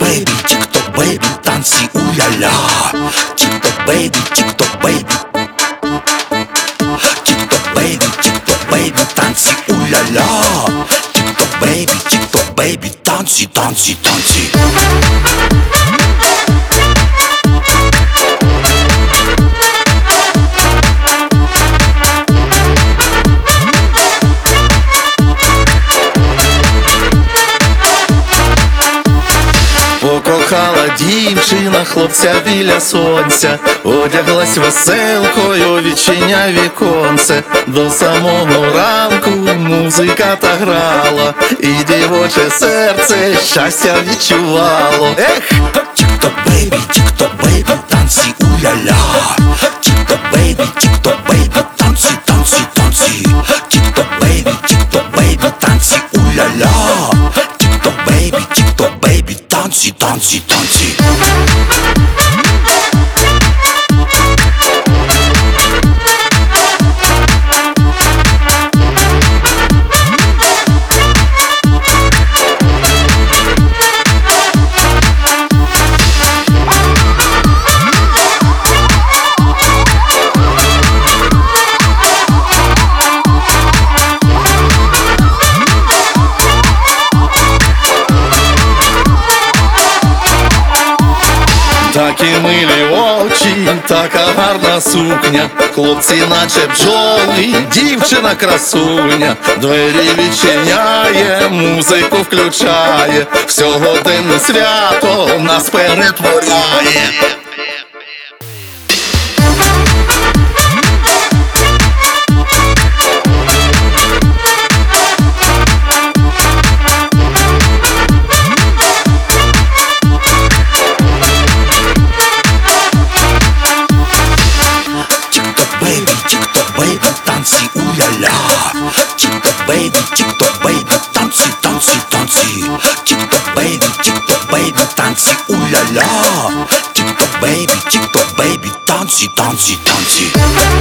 baby, TikTok baby, танці уля-ля. TikTok baby, TikTok baby, TikTok baby, танці уля-ля. TikTok baby, танці, танці, танці. Покохала дівчина хлопця біля сонця, одяглась веселкою, відчиняй віконце. До самого ранку музика та грала, і дівоче серце щастя відчувало. Ех! TikTok baby, танці уля-ля. TikTok baby, танці, танці, танці. TikTok baby, танці уля-ля. TikTok baby, танці, танці, танці. Такі милі очі, така гарна сукня, хлопці наче бджоли, дівчина красуня. Двері відчиняє, музику включає, в сьогоденне свято нас перетворяє. TikTok baby, танці уля-ля. TikTok baby, танці, танці, танці. TikTok baby, танці уля-ля. TikTok baby, танці, танці, танці.